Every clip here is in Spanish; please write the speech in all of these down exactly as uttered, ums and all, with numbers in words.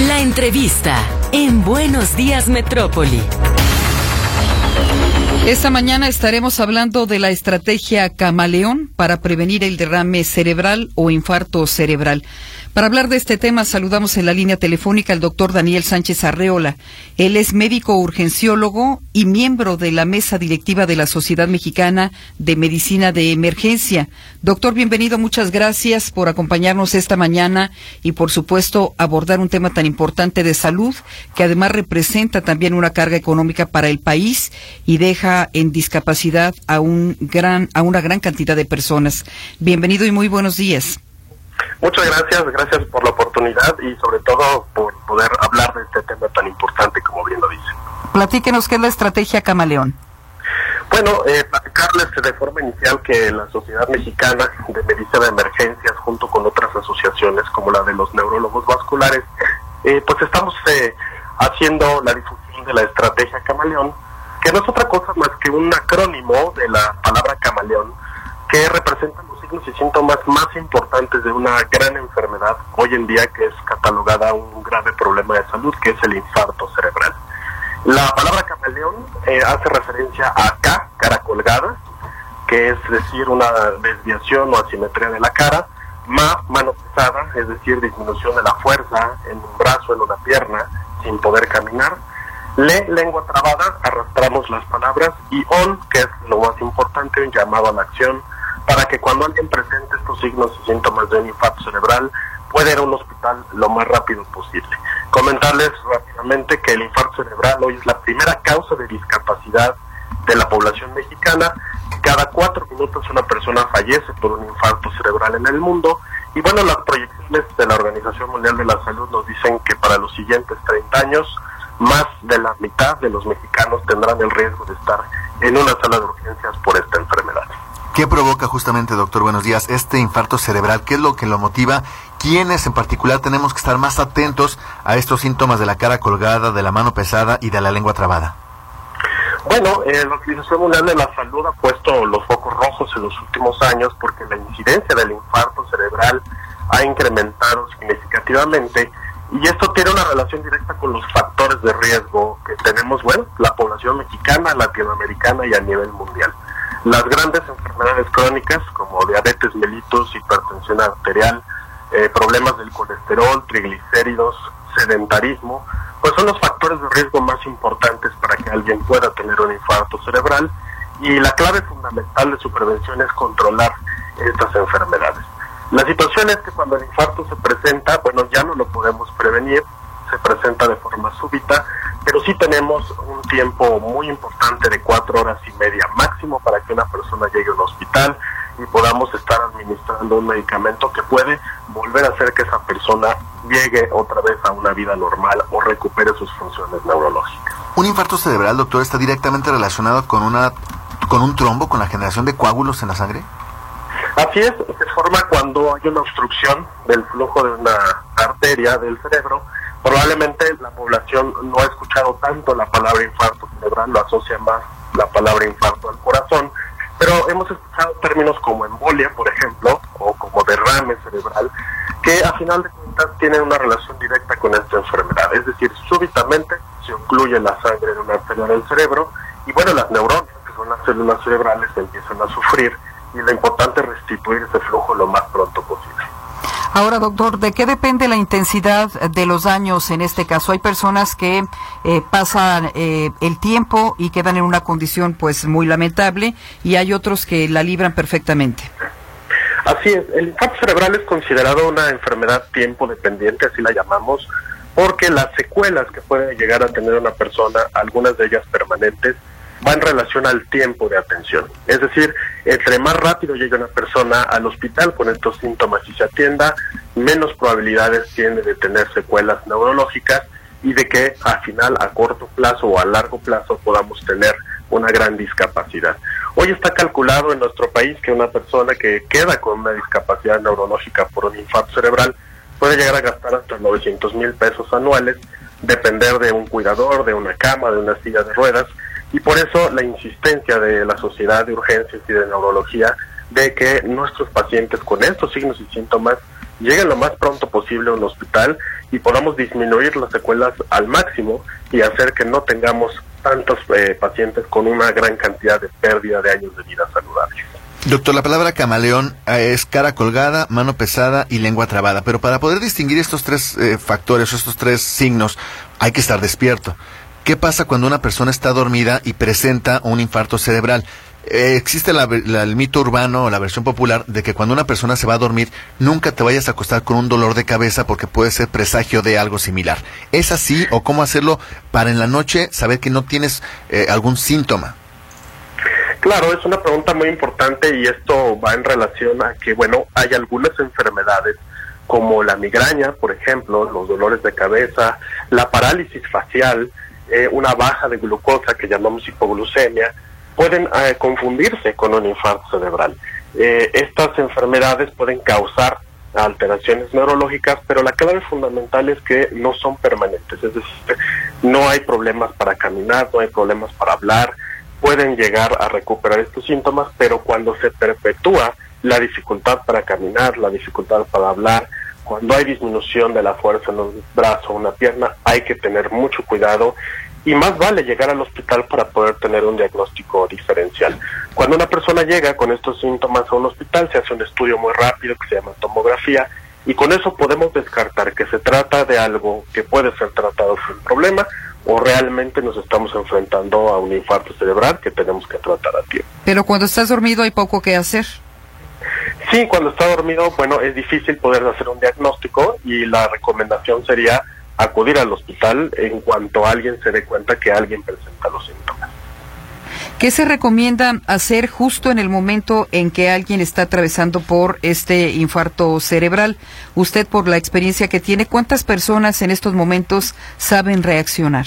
La entrevista en Buenos Días Metrópoli. Esta mañana estaremos hablando de la estrategia Camaleón para prevenir el derrame cerebral o infarto cerebral. Para hablar de este tema, saludamos en la línea telefónica al doctor Daniel Sánchez Arreola. Él es médico urgenciólogo y miembro de la mesa directiva de la Sociedad Mexicana de Medicina de Emergencia. Doctor, bienvenido, muchas gracias por acompañarnos esta mañana y, por supuesto, abordar un tema tan importante de salud, que además representa también una carga económica para el país y deja en discapacidad a un gran, a una gran cantidad de personas. Bienvenido y muy buenos días. Muchas gracias, gracias por la oportunidad y sobre todo por poder hablar de este tema tan importante como bien lo dice. Platíquenos qué es la estrategia Camaleón. Bueno, eh, platicarles de forma inicial que la Sociedad Mexicana de Medicina de Emergencias, junto con otras asociaciones como la de los neurólogos vasculares, eh, pues estamos eh, haciendo la difusión de la estrategia Camaleón, que no es otra cosa más que un acrónimo de la palabra camaleón, que representa los signos y síntomas más importantes de una gran enfermedad hoy en día que es catalogada un grave problema de salud, que es el infarto cerebral. La palabra camaleón eh, hace referencia a K, cara colgada, que es decir, una desviación o asimetría de la cara, Ma, mano pesada, es decir, disminución de la fuerza en un brazo, en una pierna, sin poder caminar. Le, lengua trabada, arrastramos las palabras, y on, que es lo más importante, un llamado a la acción, para que cuando alguien presente estos signos y síntomas de un infarto cerebral, pueda ir a un hospital lo más rápido posible. Comentarles rápidamente que el infarto cerebral hoy es la primera causa de discapacidad de la población mexicana. Cada cuatro minutos una persona fallece por un infarto cerebral en el mundo, y bueno, las proyecciones de la Organización Mundial de la Salud nos dicen que para los siguientes treinta años, más de la mitad de los mexicanos tendrán el riesgo de estar en una sala de urgencias por esta enfermedad. ¿Qué provoca justamente, doctor, buenos días, este infarto cerebral? ¿Qué es lo que lo motiva? ¿Quiénes en particular tenemos que estar más atentos a estos síntomas de la cara colgada, de la mano pesada y de la lengua trabada? Bueno, eh, la Organización Mundial de la Salud ha puesto los focos rojos en los últimos años porque la incidencia del infarto cerebral ha incrementado significativamente. Y esto tiene una relación directa con los factores de riesgo que tenemos, bueno, la población mexicana, latinoamericana y a nivel mundial. Las grandes enfermedades crónicas como diabetes mellitus, hipertensión arterial, eh, problemas del colesterol, triglicéridos, sedentarismo, pues son los factores de riesgo más importantes para que alguien pueda tener un infarto cerebral, y la clave fundamental de su prevención es controlar estas enfermedades. La situación es que cuando el infarto se presenta, bueno, ya no lo podemos prevenir, se presenta de forma súbita, pero sí tenemos un tiempo muy importante de cuatro horas y media máximo para que una persona llegue a un hospital y podamos estar administrando un medicamento que puede volver a hacer que esa persona llegue otra vez a una vida normal o recupere sus funciones neurológicas. ¿Un infarto cerebral, doctor, está directamente relacionado con una con un trombo, con la generación de coágulos en la sangre? Así es, se forma cuando hay una obstrucción del flujo de una arteria del cerebro. Probablemente la población no ha escuchado tanto la palabra infarto cerebral, lo asocia más la palabra infarto al corazón, pero hemos escuchado términos como embolia, por ejemplo, o como derrame cerebral, que a final de cuentas tienen una relación directa con esta enfermedad. Es decir, súbitamente se ocluye la sangre en una arteria del cerebro y bueno, las neuronas, que son las células cerebrales, empiezan a sufrir, y lo importante es restituir ese flujo lo más pronto posible. Ahora, doctor, ¿de qué depende la intensidad de los daños en este caso? Hay personas que eh, pasan eh, el tiempo y quedan en una condición pues muy lamentable, y hay otros que la libran perfectamente. Así es, el infarto cerebral es considerado una enfermedad tiempo dependiente, así la llamamos, porque las secuelas que puede llegar a tener una persona, algunas de ellas permanentes, va en relación al tiempo de atención. Es decir, entre más rápido llegue una persona al hospital con estos síntomas y se atienda, menos probabilidades tiene de tener secuelas neurológicas y de que al final, a corto plazo o a largo plazo, podamos tener una gran discapacidad. Hoy está calculado en nuestro país que una persona que queda con una discapacidad neurológica por un infarto cerebral puede llegar a gastar hasta novecientos mil pesos anuales, depender de un cuidador, de una cama, de una silla de ruedas, y por eso la insistencia de la Sociedad de Urgencias y de Neurología de que nuestros pacientes con estos signos y síntomas lleguen lo más pronto posible a un hospital y podamos disminuir las secuelas al máximo y hacer que no tengamos tantos eh, pacientes con una gran cantidad de pérdida de años de vida saludables. Doctor, la palabra camaleón eh, es cara colgada, mano pesada y lengua trabada, pero para poder distinguir estos tres eh, factores, estos tres signos, hay que estar despierto. ¿Qué pasa cuando una persona está dormida y presenta un infarto cerebral? Eh, existe la, la, el mito urbano o la versión popular de que cuando una persona se va a dormir, nunca te vayas a acostar con un dolor de cabeza porque puede ser presagio de algo similar. ¿Es así o cómo hacerlo para en la noche saber que no tienes eh, algún síntoma? Claro, es una pregunta muy importante y esto va en relación a que, bueno, hay algunas enfermedades como la migraña, por ejemplo, los dolores de cabeza, la parálisis facial, eh, una baja de glucosa que llamamos hipoglucemia, pueden eh, confundirse con un infarto cerebral. Eh, estas enfermedades pueden causar alteraciones neurológicas, pero la clave fundamental es que no son permanentes, es decir, no hay problemas para caminar, no hay problemas para hablar, pueden llegar a recuperar estos síntomas, pero cuando se perpetúa la dificultad para caminar, la dificultad para hablar, cuando hay disminución de la fuerza en un brazo o una pierna, hay que tener mucho cuidado y más vale llegar al hospital para poder tener un diagnóstico diferencial. Cuando una persona llega con estos síntomas a un hospital, se hace un estudio muy rápido que se llama tomografía y con eso podemos descartar que se trata de algo que puede ser tratado sin problema o realmente nos estamos enfrentando a un infarto cerebral que tenemos que tratar a tiempo. Pero cuando estás dormido hay poco que hacer. Sí, cuando está dormido, bueno, es difícil poder hacer un diagnóstico y la recomendación sería acudir al hospital en cuanto alguien se dé cuenta que alguien presenta los síntomas. ¿Qué se recomienda hacer justo en el momento en que alguien está atravesando por este infarto cerebral? Usted, por la experiencia que tiene, ¿cuántas personas en estos momentos saben reaccionar?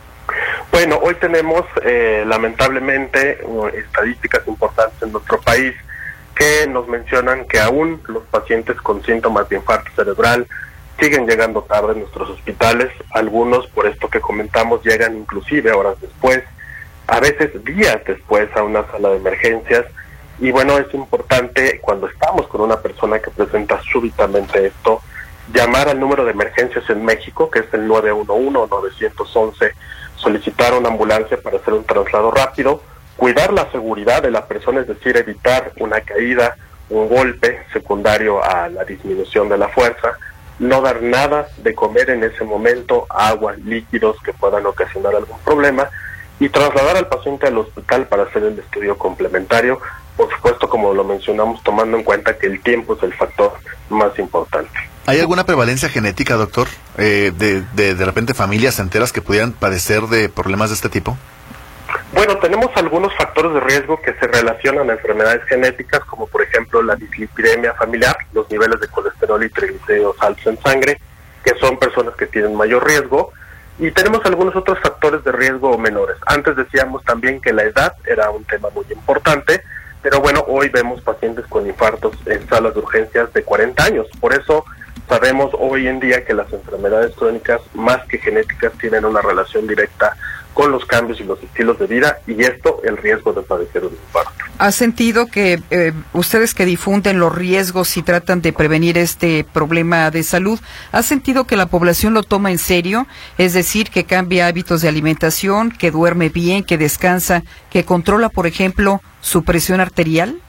Bueno, hoy tenemos eh, lamentablemente estadísticas importantes en nuestro país que nos mencionan que aún los pacientes con síntomas de infarto cerebral siguen llegando tarde en nuestros hospitales. Algunos, por esto que comentamos, llegan inclusive horas después, a veces días después a una sala de emergencias. Y bueno, es importante cuando estamos con una persona que presenta súbitamente esto, llamar al número de emergencias en México, que es el nueve uno uno o nueve once, solicitar una ambulancia para hacer un traslado rápido, cuidar la seguridad de la persona, es decir, evitar una caída, un golpe secundario a la disminución de la fuerza, no dar nada de comer en ese momento, agua, líquidos que puedan ocasionar algún problema, y trasladar al paciente al hospital para hacer el estudio complementario, por supuesto, como lo mencionamos, tomando en cuenta que el tiempo es el factor más importante. ¿Hay alguna prevalencia genética, doctor, eh, de, de de repente familias enteras que pudieran padecer de problemas de este tipo? Bueno, tenemos algunos factores de riesgo que se relacionan a enfermedades genéticas, como por ejemplo la dislipidemia familiar, los niveles de colesterol y triglicéridos altos en sangre, que son personas que tienen mayor riesgo, y tenemos algunos otros factores de riesgo menores. Antes decíamos también que la edad era un tema muy importante, pero bueno, hoy vemos pacientes con infartos en salas de urgencias de cuarenta años, por eso sabemos hoy en día que las enfermedades crónicas, más que genéticas, tienen una relación directa con los cambios y los estilos de vida, y esto, el riesgo de padecer un infarto. ¿Ha sentido que eh, ustedes que difunden los riesgos y tratan de prevenir este problema de salud, ha sentido que la población lo toma en serio? Es decir, que cambia hábitos de alimentación, que duerme bien, que descansa, que controla, por ejemplo, su presión arterial.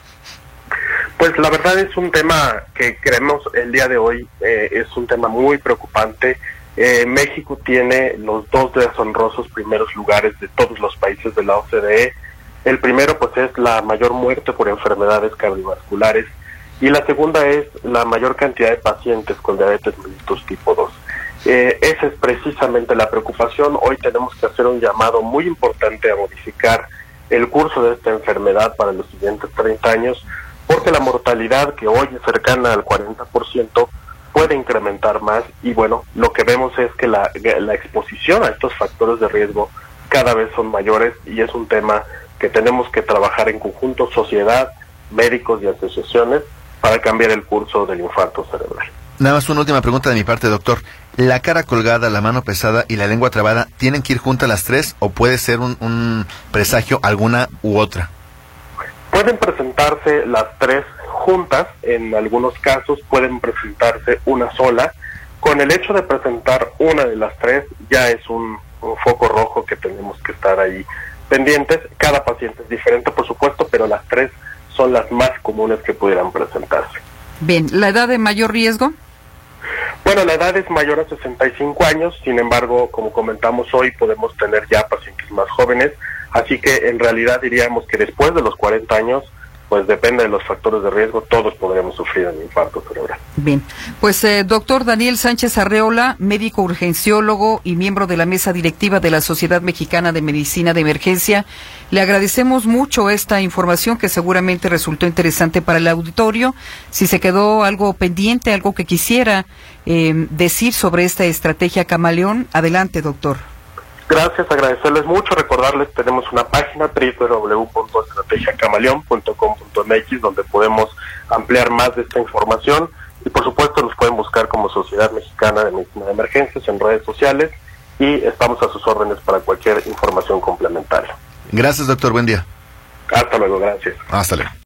Pues la verdad es un tema que creemos el día de hoy, eh, es un tema muy preocupante. Eh, México tiene los dos deshonrosos primeros lugares de todos los países de la O C D E. El primero pues es la mayor muerte por enfermedades cardiovasculares y la segunda es la mayor cantidad de pacientes con diabetes mellitus tipo dos. Eh, esa es precisamente la preocupación. Hoy tenemos que hacer un llamado muy importante a modificar el curso de esta enfermedad para los siguientes treinta años, porque la mortalidad, que hoy es cercana al cuarenta por ciento, puede incrementar más, y bueno, lo que vemos es que la, la exposición a estos factores de riesgo cada vez son mayores, y es un tema que tenemos que trabajar en conjunto, sociedad, médicos y asociaciones, para cambiar el curso del infarto cerebral. Nada más una última pregunta de mi parte, doctor. ¿La cara colgada, la mano pesada y la lengua trabada tienen que ir juntas las tres, o puede ser un, un presagio alguna u otra? Pueden presentarse las tres juntas, en algunos casos pueden presentarse una sola. Con el hecho de presentar una de las tres ya es un, un foco rojo que tenemos que estar ahí pendientes. Cada paciente es diferente, por supuesto, pero las tres son las más comunes que pudieran presentarse. Bien, ¿la edad de mayor riesgo? Bueno, la edad es mayor a sesenta y cinco años, sin embargo, como comentamos hoy, podemos tener ya pacientes más jóvenes, así que en realidad diríamos que después de los cuarenta años, pues depende de los factores de riesgo, todos podríamos sufrir un infarto cerebral. Bien, pues eh, doctor Daniel Sánchez Arreola, médico urgenciólogo y miembro de la mesa directiva de la Sociedad Mexicana de Medicina de Emergencia, le agradecemos mucho esta información que seguramente resultó interesante para el auditorio. Si se quedó algo pendiente, algo que quisiera eh, decir sobre esta estrategia camaleón, adelante, doctor. Gracias, agradecerles mucho, recordarles, tenemos una página doble u doble u doble u punto estrategia camaleón punto com punto m x donde podemos ampliar más de esta información y por supuesto nos pueden buscar como Sociedad Mexicana de Medicina de Emergencias en redes sociales y estamos a sus órdenes para cualquier información complementaria. Gracias, doctor, buen día. Hasta luego, gracias. Hasta luego.